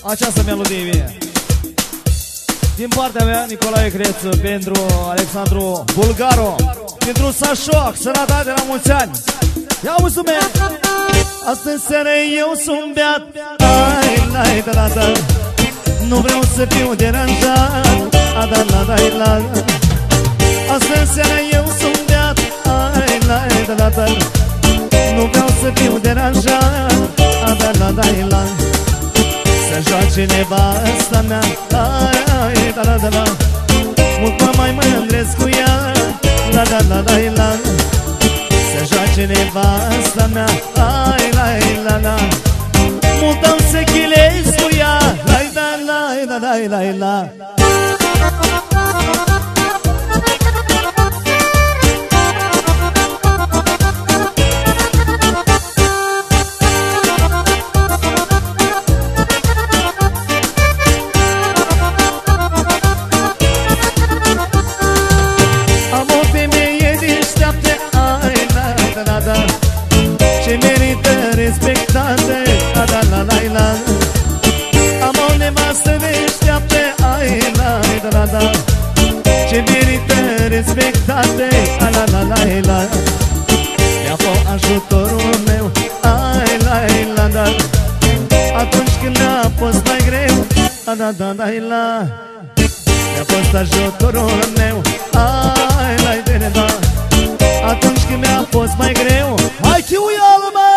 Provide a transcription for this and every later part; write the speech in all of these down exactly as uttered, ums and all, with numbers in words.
Această melodie vine din partea mea, Nicolae Crețu, pentru Alexandru Bulgaru, pentru Sașoc, sănătate la mulți ani. Ia mulțumesc! Astăzi seara eu sunt beat, ai, lai, da, da, da. Nu vreau să fiu deranjat, a, da, la, da, la. Astăzi seara eu sunt beat, ai, lai, da, da, da. Nu vreau să fiu deranjat, a, da, la, da, la. Să joace nevasta mea, ai, ai, da, da, da, da. Mult mă mai mândresc cu ea, la, da, la, da, la. Să joace nevasta mea, ai, la, la, la. Mult am să chilez cu ea, la, da, la, la, la, la, la. Ce merită respectate, a, da, la, la, la. Am o nevastă deșteaptă, ai, la, da, la, da. Ce merită respectate, a, la, la, la, la. Ea fă ajutorul meu, ai, la, la, da. Atunci când mi-a fost mai greu, a, da, da, da, la. Mi-a fost ajutorul meu, ai, la, da, da. Atunci când mi-a fost mai greu, hai chiuială, măi!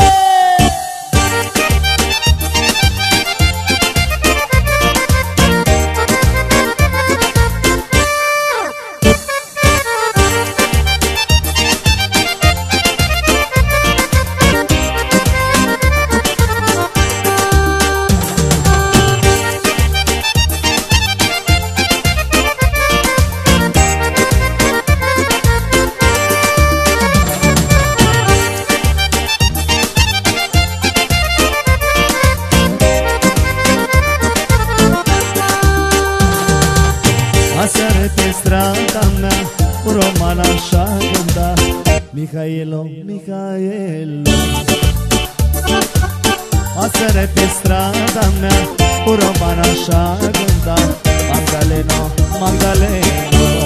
Aseară pe strada mea, un roman așa gânda, Mihailo, Mihailo. Aseară pe strada mea, un roman așa gânda, Magdaleno, Magdaleno.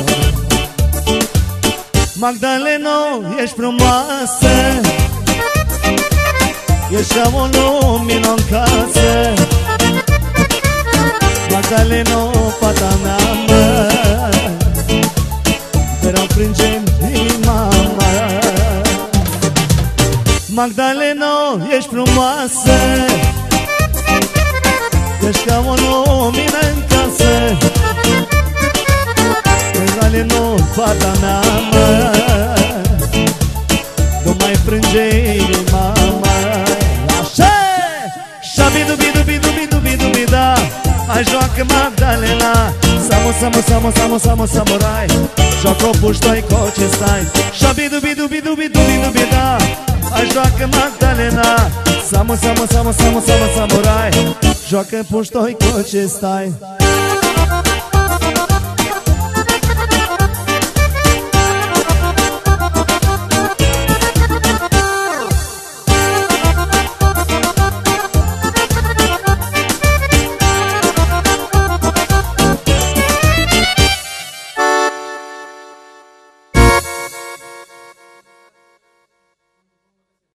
Magdaleno, ești frumoasă, ești ca o lumină în casă. Magdaleno, fata mea, mă, te-o prinde-mi inima, mă. Magdaleno, ești frumoasă, ești ca o lumină în casă. Magdaleno, fata mea, mă, nu mai frânge inima, mă. Așa! Șabidu-bidu-bidu-bidu-bidu-bidu-da. Hai joacă Magdalena, Samu, samu, samu, samu, samu, samurai. Joacă-o puștoi cu ce stai, șabidu-bidu-bidu-bidu-bidu-bida. Hai joacă Magdalena, Samu, samu, samu, samu, samu, samurai. Joacă puștoi cu ce stai.